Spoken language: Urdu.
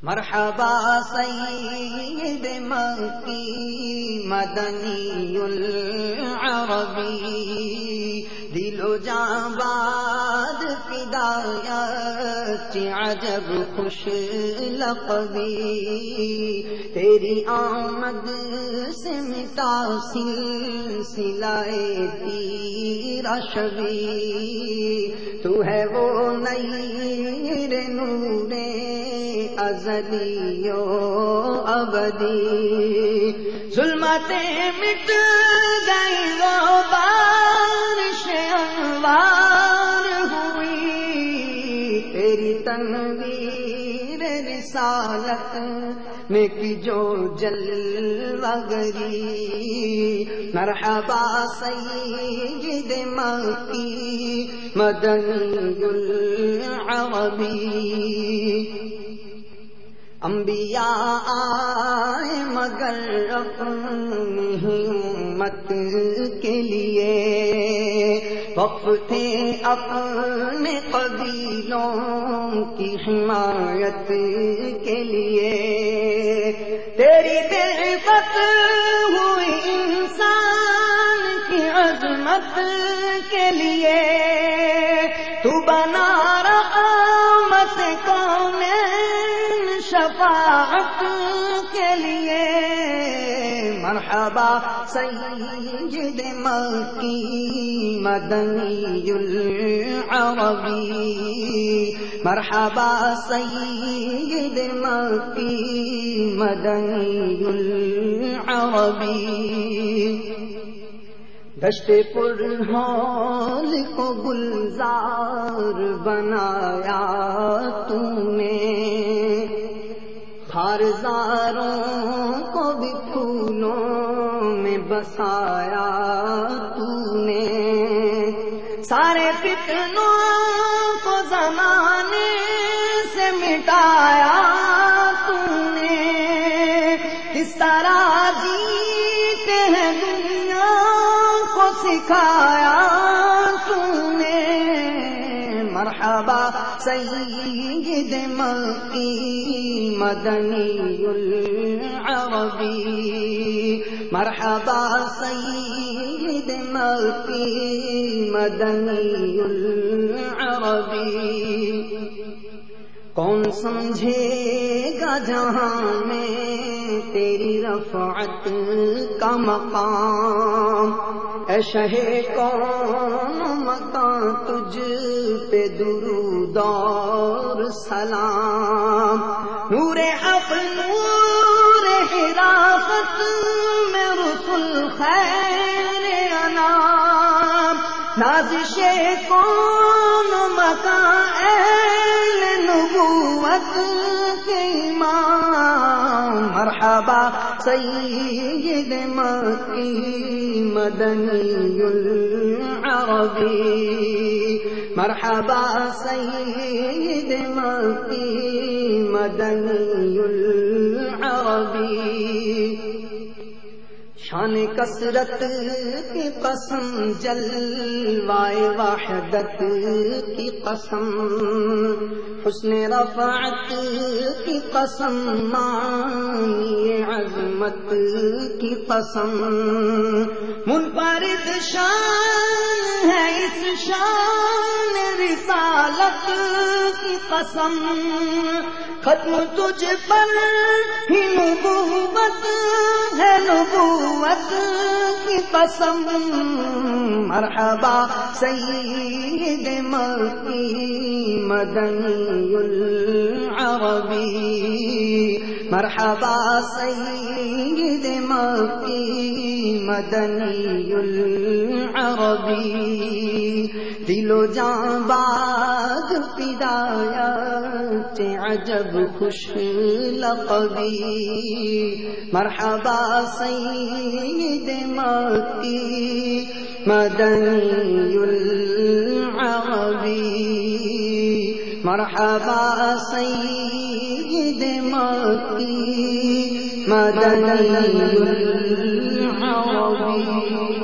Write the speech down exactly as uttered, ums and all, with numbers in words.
مرحبا سید مکی مدنی العربی، دل و جان باد فدایت عجب خوش لقبی، تیری آمد سے مٹا سلسلہ تیرا شبی، تو ہے وہ نیر نور ازلی و ابدی، ظلمتیں مٹ گئی وہ بارش انوار ہوئی، تیری تنویر رسالت میں کی جو جلوہ گری، مرحبا سید مکی مدنی العربی، انبیاء آئے مگر اپنی امت کے لیے، وقف تھے اپنے قبیلوں کی حمایت کے لیے، تیری بعثت ہوئی انسان کی عظمت کے لیے، تو بنا رحمت کونین شفاعت کے لیے، مرحبا سید مکی مدنی العربی، مرحبا سید مکی مدنی العربی، دشت پر ہال کو گلزار بنایا تو نے، خارزاروں کو بھی پھولوں میں بسایا تو نے، سارے فتنوں کو زمانے سے مٹایا تو نے، کس طرح جیتے ہیں دنیا کو سکھایا تو نے، مرحبا سید مکی مدنی العربی، مرحبا سید مکی مدنی العربی، کون سمجھے گا جہاں میں تیری رفعت کا مقام، اے شہ کون مکان تجھ پہ درود اور سلام، نور حق نور حرافت میں رسول خیر انام، نازش کون مکان اہل نبوت کے امام، مرحبا سید مکی مدنی العربی، مرحبا سید مکی مدنی العربی، شان کثرت کی قسم جلوائے وحدت کی قسم، حسن رفعت کی قسم معنی عظمت کی قسم، منفرد شان ہے اس شان رسالت کی قسم، ختم تجھ پر ہی نبوت ہے نبوت کی قسم، مرحبا سید مکی مدنی العربی، مرحبا سید مکی مدنی العربی، دل و جان باد فدایت عجب خوش لقبی، مرحبا سید مکی مدنی العربی، مرحبا سید مکی مدنی العربی۔